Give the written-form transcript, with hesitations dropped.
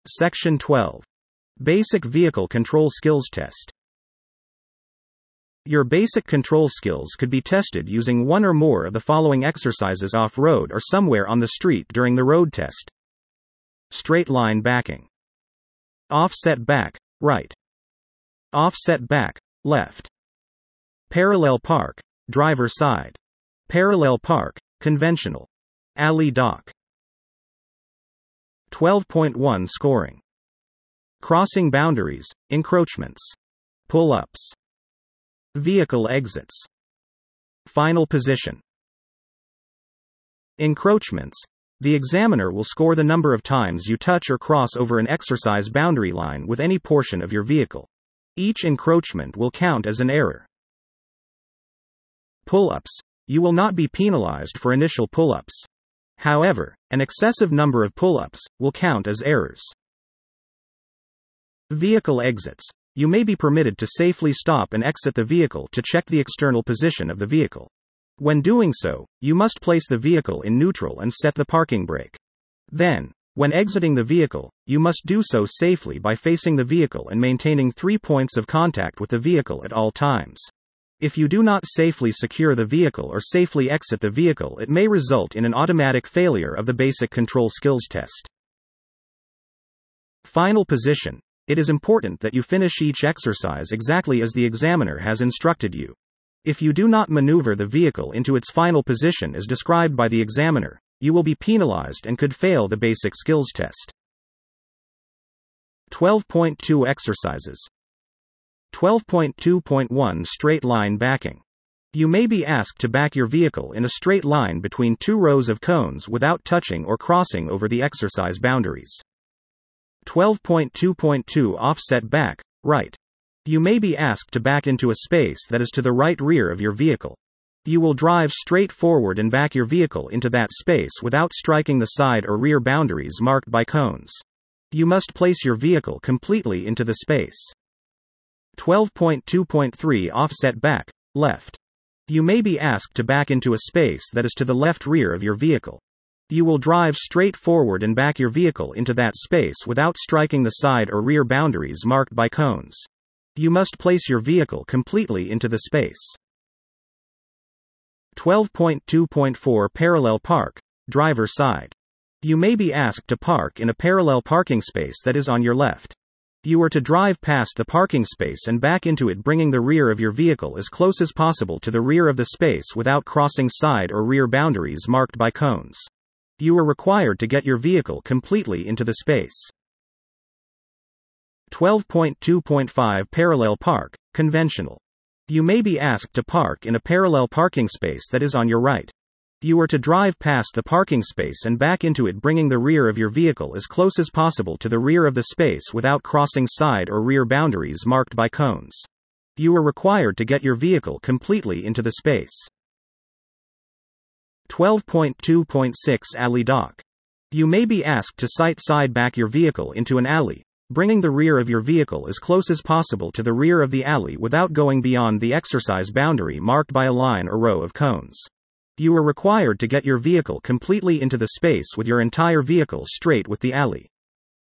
Section 12. Basic Vehicle Control Skills Test. Your basic control skills could be tested using one or more of the following exercises off-road or somewhere on the street during the road test. Straight line backing. Offset back, right. Offset back, left. Parallel park, driver side. Parallel park, conventional. Alley dock. 12.1 Scoring. Crossing boundaries, encroachments. Pull-ups. Vehicle exits. Final position. Encroachments. The examiner will score the number of times you touch or cross over an exercise boundary line with any portion of your vehicle. Each encroachment will count as an error. Pull-ups. You will not be penalized for initial pull-ups. However, an excessive number of pull-ups will count as errors. Vehicle exits. You may be permitted to safely stop and exit the vehicle to check the external position of the vehicle. When doing so, you must place the vehicle in neutral and set the parking brake. Then, when exiting the vehicle, you must do so safely by facing the vehicle and maintaining 3 points of contact with the vehicle at all times. If you do not safely secure the vehicle or safely exit the vehicle, it may result in an automatic failure of the basic control skills test. Final position. It is important that you finish each exercise exactly as the examiner has instructed you. If you do not maneuver the vehicle into its final position as described by the examiner, you will be penalized and could fail the basic skills test. 12.2 Exercises. 12.2.1 Straight line backing. You may be asked to back your vehicle in a straight line between two rows of cones without touching or crossing over the exercise boundaries. 12.2.2 Offset back, right. You may be asked to back into a space that is to the right rear of your vehicle. You will drive straight forward and back your vehicle into that space without striking the side or rear boundaries marked by cones. You must place your vehicle completely into the space. 12.2.3 Offset back, left. You may be asked to back into a space that is to the left rear of your vehicle. You will drive straight forward and back your vehicle into that space without striking the side or rear boundaries marked by cones. You must place your vehicle completely into the space. 12.2.4 Parallel park, driver side. You may be asked to park in a parallel parking space that is on your left. You are to drive past the parking space and back into it, bringing the rear of your vehicle as close as possible to the rear of the space without crossing side or rear boundaries marked by cones. You are required to get your vehicle completely into the space. 12.2.5 Parallel park, conventional. You may be asked to park in a parallel parking space that is on your right. You are to drive past the parking space and back into it, bringing the rear of your vehicle as close as possible to the rear of the space without crossing side or rear boundaries marked by cones. You are required to get your vehicle completely into the space. 12.2.6 Alley dock. You may be asked to side back your vehicle into an alley, bringing the rear of your vehicle as close as possible to the rear of the alley without going beyond the exercise boundary marked by a line or row of cones. You are required to get your vehicle completely into the space with your entire vehicle straight with the alley.